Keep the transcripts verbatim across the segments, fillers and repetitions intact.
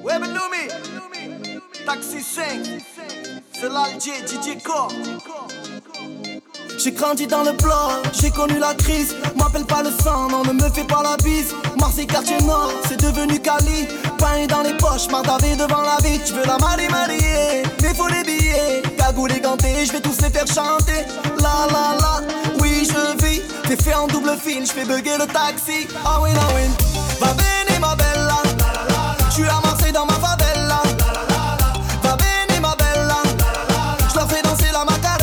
Ouais, mais Noumi, Taxi cinq, c'est l'Alger, D J Core. J'ai grandi dans le bloc, j'ai connu la crise. M'appelle pas le sang, non, ne me fais pas la bise. Marseille, quartier nord, c'est devenu Cali. Pain dans les poches, mardavé devant la vie. Tu veux la marier, marier, mais faut les billets. Cagoule et ganté, je vais tous les faire chanter. La la la, oui je vis. T'es fait en double fil, je fais bugger le taxi. Ah oui, ah oui. Va bene ma bella, je suis à Marseille dans ma favela. Va bene ma bella, je leur fais danser la macarena.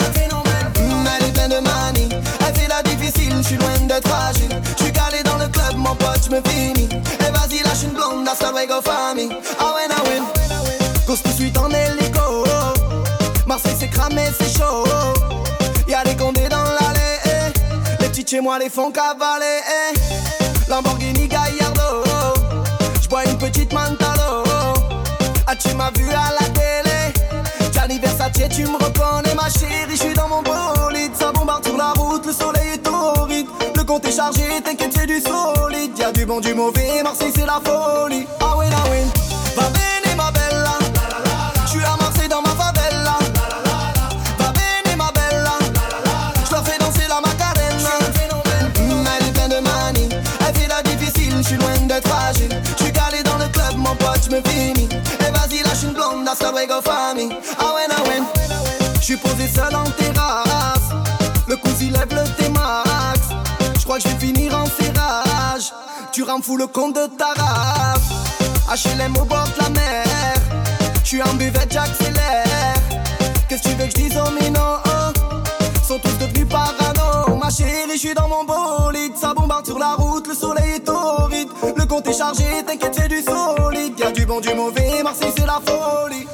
Elle est pleine de manie, elle fait la difficile, je suis loin d'être fragile. Je suis calé dans le club, mon pote, je me finis. Et vas-y lâche une blonde, hasta luego famille. Ah ouais, ah ouais. Cause tout de suite en hélico. Marseille c'est cramé, c'est chaud. Y'a des condés dans l'allée, eh. Les petits chez moi les font cavaler, eh. Lamborghini Gallardo, j'bois une petite Mantalo. Ah tu m'as vu à la télé, Gianni Versace tu me reconnais ma chérie. J'suis dans mon bolide, ça bombarde sur la route, le soleil est torride. Le compte est chargé, t'inquiète c'est du solide. Y'a du bon, du mauvais, Marseille c'est la folie. Ah oui, ah oui. Va bene ma bella, j'suis à Marseille dans ma favela. Va bene ma bella, j'leur fais danser la macarena. Mmh, elle est pleine de manie, elle fait la difficile, j'suis loin d'être fragile. J'suis calé dans le club, mon pote, j'me finis. Et vas-y lâche une blonde, hasta luego famille. Ah ouais, ah ouais. J'suis posé seul en terrasse, le cousin lève le T-Max. J'crois que j'vais finir en serrage. Tu rends fou le compte de ta race. H L M au bord de la mer, j'suis en buvette, j'accélère. Qu'est-ce que tu veux que j'dise aux minots, oh? Sont tous devenus parano. Ma chérie, j'suis dans mon bolide, ça bombarde sur la route, le soleil est torride. Le compte est chargé, t'inquiète c'est du solide. Y'a du bon, du mauvais, Marseille c'est la folie.